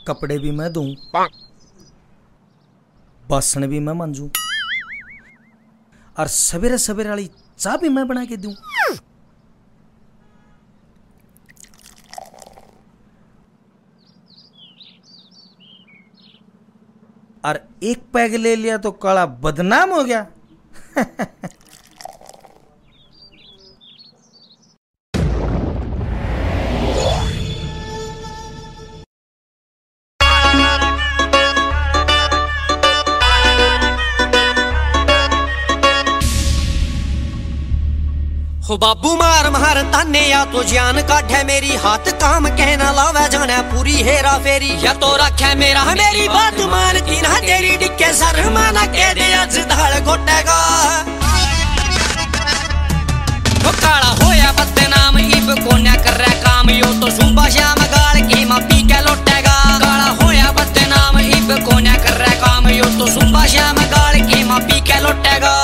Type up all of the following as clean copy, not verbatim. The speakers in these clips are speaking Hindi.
कपड़े भी मैं दूं, बासन भी मैं मांजूं और सवेरे सवेरे वाली चाय भी मैं बना के दूं। और एक पैग ले लिया तो काला बदनाम हो गया। हो बाबू मार मार ताने या तो जान काढ़े मेरी, हाथ काम कहना लावे जाने पूरी हेरा फेरी। या तो रखे मेरा मेरी बात मानती ना तेरी, डिक्के सर माना कह दे अज धाड़ घोटेगा। हो काला होया बदनाम इब कोन्या कर रहा काम, यो तो सुबह शाम गाल की मां पी के लौटेगा। काला होया बदनाम इब कोन्या कर रहा काम, यो तो सुबह शाम गाल की मां पी के लौटेगा।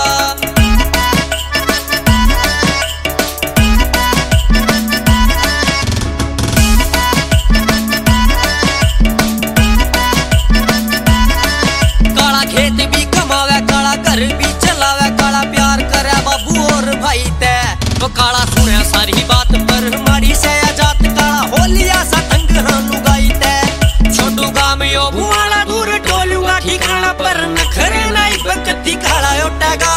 घर भी चलावे काला प्यार करे बाबू और भाई ते, तो काला सुने सारी बात पर मारी से आजात। काला होलिया सा तंग हाँ लुगाई ते, छोटू गाम यो भुआला दूर टोलूंगा ठिकाना पर नखरे नाई बकती काला उठेगा।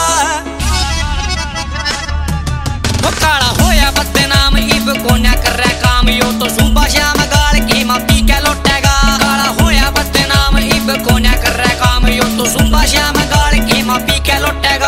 तो काला होया बदनाम इब कोन्या कर रहा काम, यो तो सुबह शाम गाल की मां पी के लौटेगा। काला होया बदनाम इब कोन्या कर रहा काम, यो तो सुबह शाम गाल की मां पी के लौटेगा।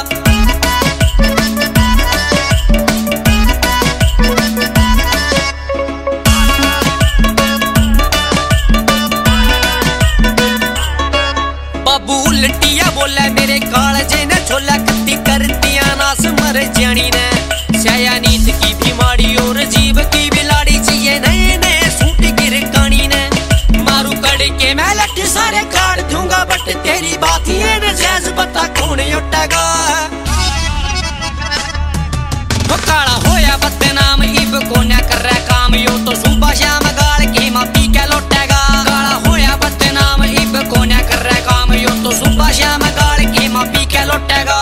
बाबू उल्टिया बोले मेरे कालजे ने छोला, कत्ती करतिया नास मर जानी ने। सया नींद की बीमारी और जीव की बिलाड़ी चाहिए नए नए सूट गिर कानी ने। मारू कड़ के मैं लट सारे काट दूंगा, बट तेरी बात ये न जैज बता कौन उठेगा। वो काला होया बदनाम इब कोन्या कर रहा काम, यो तो सुबह शाम गाल की मां पी के लौटेगा। काला होया बदनाम इब कोन्या कर रहा काम, यो तो सुबह शाम गाल की मां पी के लौटेगा।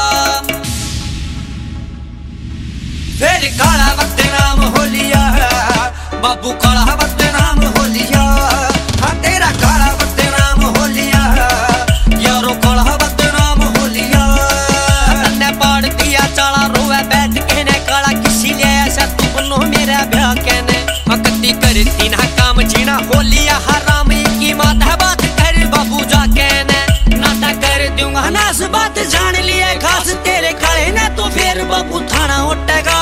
फिर काला बदनाम हो लिया बाबू, काला बदनाम हो लिया। हाँ तेरा काला बदनाम हो लिया यारो, काला बदनाम हो लिया। तन्ने पाड़ दिया चाला रोवे बैठ के ने, काला किसी ले ऐसा तू बनो मेरा ब्याह कहने। कत्ती करती ना काम जीना हो लिया हराम की माता बात कर बाबू जा कहने। नाता कर दूंगा नास बात जान लिया खास तेरे काले ने, तो फिर बाबू थाना उठेगा।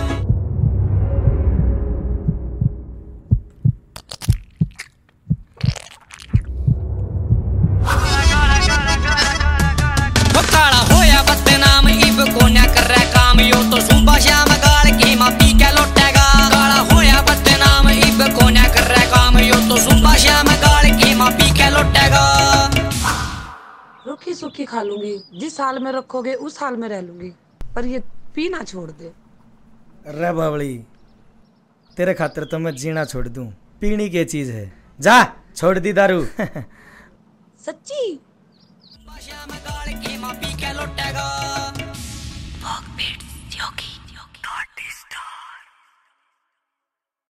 काला होया बदनाम इब कोन्या कर रहा काम, यो तो सुबह शाम गाल की मां पी के लौटेगा। काला होया बदनाम इब कोन्या कर रहा काम, यो तो सुबह शाम गाल की मां पी के लौटेगा। रूखी सूखी खा लूंगी, जिस हाल में रखोगे उस हाल में रह लूंगी, पर ये पीना छोड़ दे। अरे बावली, तेरे खातिर तो मैं जीना छोड़ दूं, पीनी की चीज है, जा छोड़ दी दारू। सच्ची शाम गाल की मां पी के लौटेगा। भोग पेट योगी।